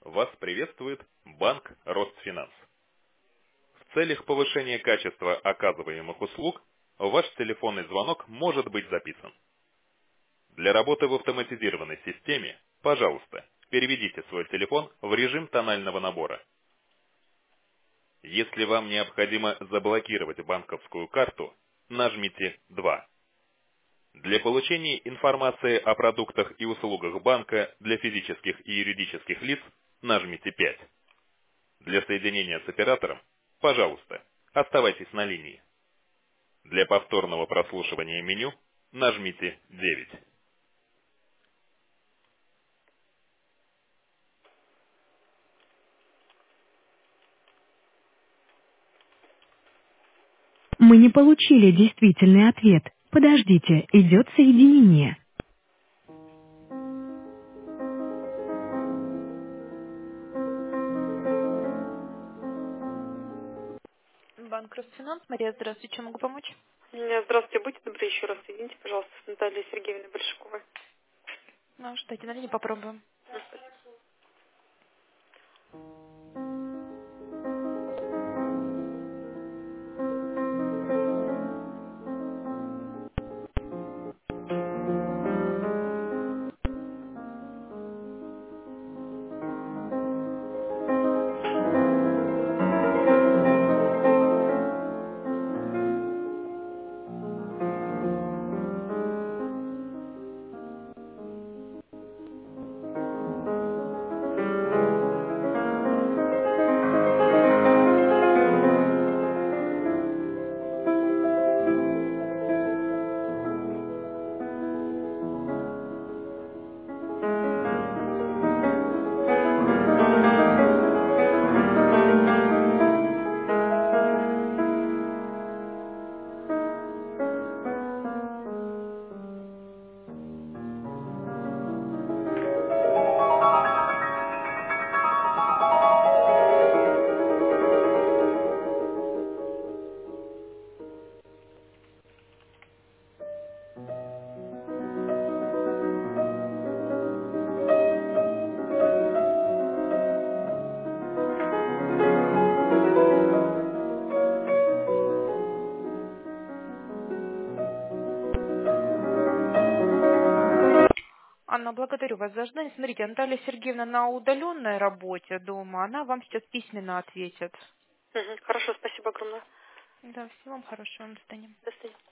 Вас приветствует Банк Росфинанс. В целях повышения качества оказываемых услуг ваш телефонный звонок может быть записан. Для работы в автоматизированной системе, пожалуйста, переведите свой телефон в режим тонального набора. Если вам необходимо заблокировать банковскую карту, нажмите 2. Для получения информации о продуктах и услугах банка для физических и юридических лиц нажмите 5. Для соединения с оператором, пожалуйста, оставайтесь на линии. Для повторного прослушивания меню нажмите 9. Мы не получили действительный ответ. Подождите, идет соединение. Банк Росфинанс. Мария, здравствуйте. Чем могу помочь? Здравствуйте, будьте добры, еще раз соедините, пожалуйста, с Натальей Сергеевной Большаковой. Ну, ждайте, на линии попробуем. Анна, благодарю вас за ожидание. Смотрите, Наталья Сергеевна на удаленной работе дома. Она вам сейчас письменно ответит. Хорошо, спасибо огромное. Да, всего вам хорошего настроения. До свидания.